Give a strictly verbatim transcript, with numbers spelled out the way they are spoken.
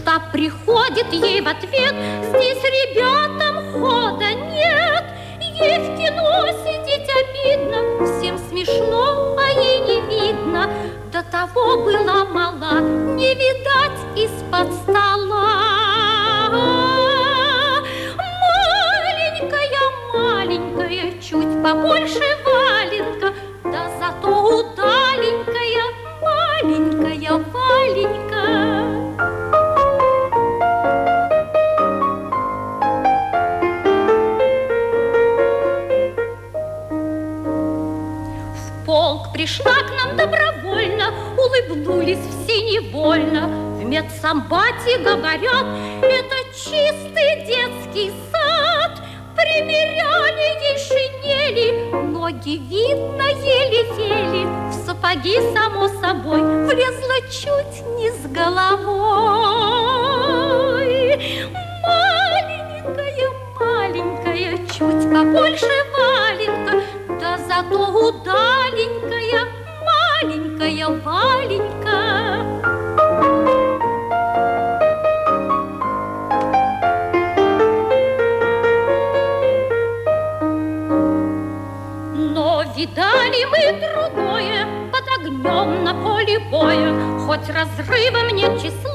штаб приходит ей в ответ: здесь ребятам хода нет. Ей в кино сидеть обидно, всем смешно, а ей не видно. До того была мала, не видать из-под стола. Маленькая, маленькая, чуть побольше валенка, да зато удаленькая, маленькая Валенька. Пришла к нам добровольно, улыбнулись все невольно. В медсамбате говорят, это чистый детский сад. Примеряли ей шинели, ноги видно еле-еле. В сапоги, само собой, влезла чуть не с головой. Маленькая, маленькая, чуть побольше валенка, да зато удаленькая, маленькая Валенька. Но видали мы другое под огнем на поле боя, хоть разрывом нет числа.